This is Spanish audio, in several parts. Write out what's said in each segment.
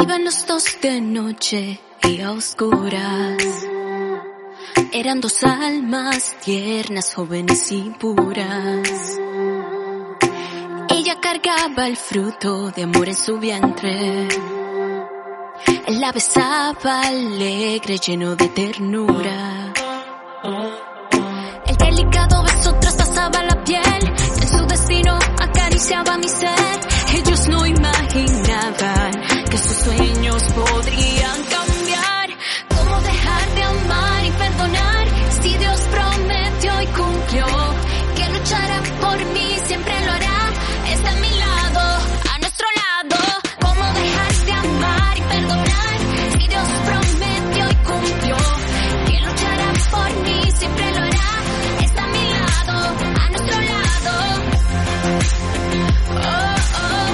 Iban los dos de noche y a oscuras. Eran dos almas tiernas, jóvenes y puras. Ella cargaba el fruto de amor en su vientre. Él la besaba alegre, lleno de ternura. El delicado beso traspasaba la piel. En su destino acariciaba mi ser. Ellos no imaginaban que sus sueños podrían cambiar. ¿Cómo dejar de amar y perdonar si Dios prometió y cumplió que luchará por mí, siempre lo hará? Está a mi lado, a nuestro lado. ¿Cómo dejar de amar y perdonar si Dios prometió y cumplió que luchará por mí, siempre lo hará? Está a mi lado, a nuestro lado. Oh, oh.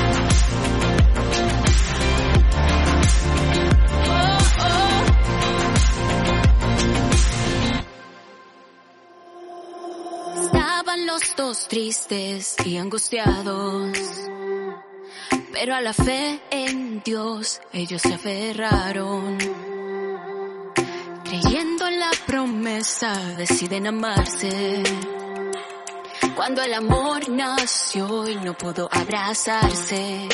Estaban los dos tristes y angustiados, pero a la fe en Dios ellos se aferraron. Creyendo en la promesa deciden amarse. Cuando el amor nació y no pudo abrazarse,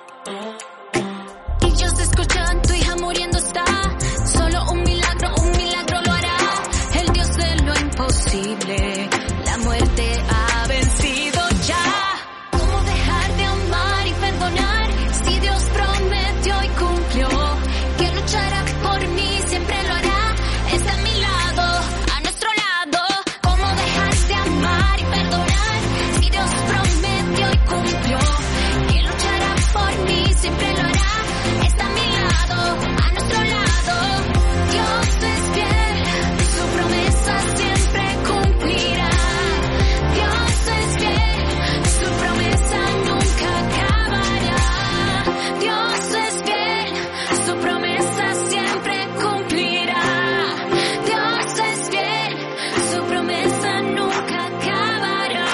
ellos escuchan, tu hija muriendo está. Solo un milagro lo hará. El Dios de lo imposible, la muerte ha vencido ya. ¿Cómo dejar de amar y perdonar si Dios prometió y cumplió que luchará por mí, siempre lo hará? Está a mi lado, a nuestro lado. ¿Cómo dejar de amar y perdonar si Dios prometió y cumplió que luchará por mí, siempre lo hará? Está a mi lado, a nuestro lado. Dios es fiel, su promesa siempre cumplirá. Dios es fiel, su promesa nunca acabará. Dios es fiel, su promesa siempre cumplirá. Dios es fiel, su promesa nunca acabará.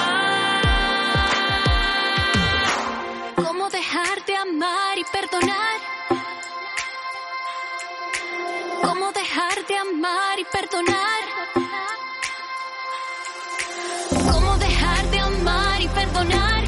¿Cómo dejar de amar y perdonar? ¿Cómo dejar de amar y perdonar? ¿Cómo dejar de amar y perdonar?